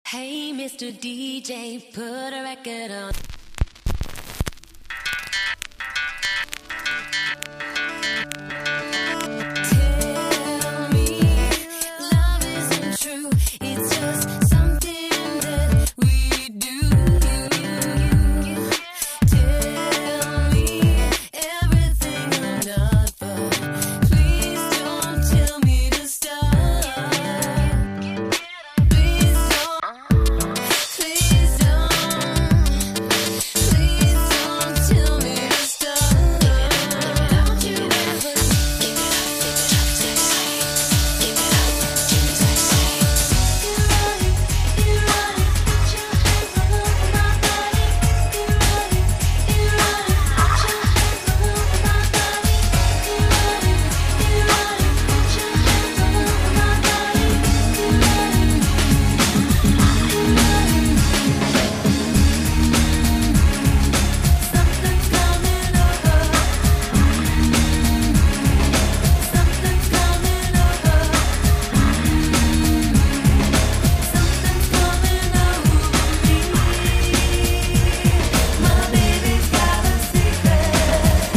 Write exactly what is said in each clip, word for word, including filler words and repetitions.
Hey, Mister D J, put a record on. Tell me love isn't true. It's just something that we do. Tell me everything I'm not for. Please don't tell me to stop. Please don't. Please don't. Please don't tell me to stop. Don't you ever something's coming over. Something's coming over. Something's coming over me. My baby's got a secret.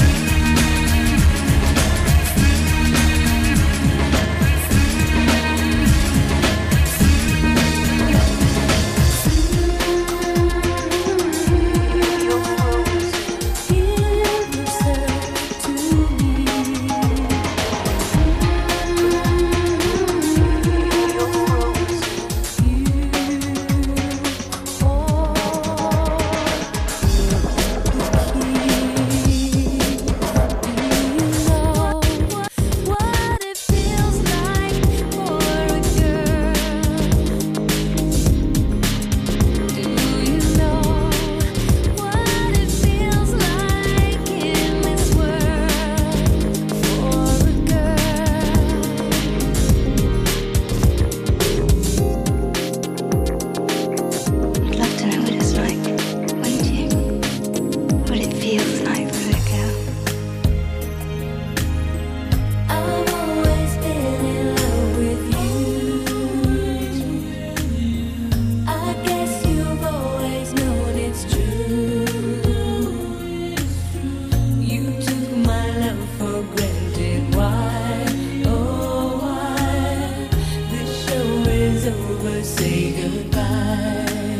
Give yourself to me. What it feels like for a girl? Do you know what it feels like in this world for a girl? I'd love to know what it's like, wouldn't you? What it feels like for a girl. I've always been in love with you. I guess you've always known it's true. You took my love for granted. Why? Oh, why? This show is over. Say goodbye.